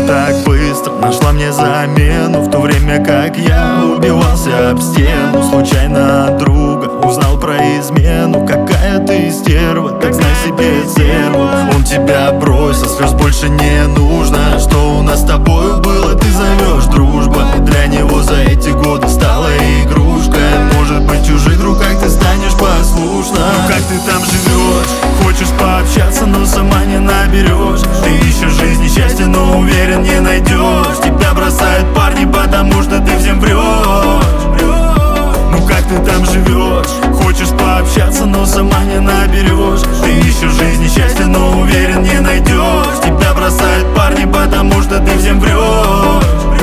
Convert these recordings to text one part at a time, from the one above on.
так быстро нашла мне замену, в то время как я убивался об стену. Случайно от друга узнал про измену. Какая ты стерва, так знай себе цену. Он тебя бросил, слез больше не нужно. Что у нас с тобою было, ты зовешь дружба. Для него за эти годы стала игрушка. Может быть, чужих руках ты станешь послушна. Ну как ты там живешь? Хочешь пообщаться, но сама не наберешь. Ты ищешь жизни счастья, но уверен, не найдешь. Тебя бросают парни, потому что ты всем врешь. Ну как ты там живешь? Хочешь пообщаться, но сама не наберешь. Ты ищешь жизни счастья, но уверен, не найдешь. Тебя бросают парни, потому что ты всем врешь.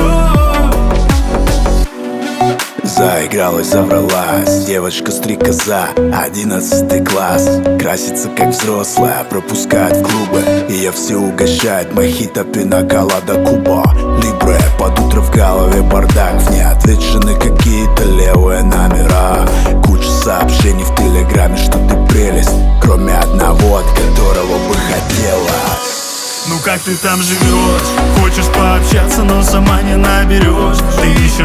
Заигралась, завралась, девочка-стрекоза, 11 класс. Красится как взрослая, пропускает в клубы. Ее все угощает мохито, пина-колада, Куба Либре. Под утро в голове бардак, в неотвечены какие-то левые номера. Куча сообщений в телеграме, что ты прелесть, кроме одного, от которого бы хотелось. Ну как ты там живешь? Хочешь пообщаться, но сама не наберешь. Ты ищешь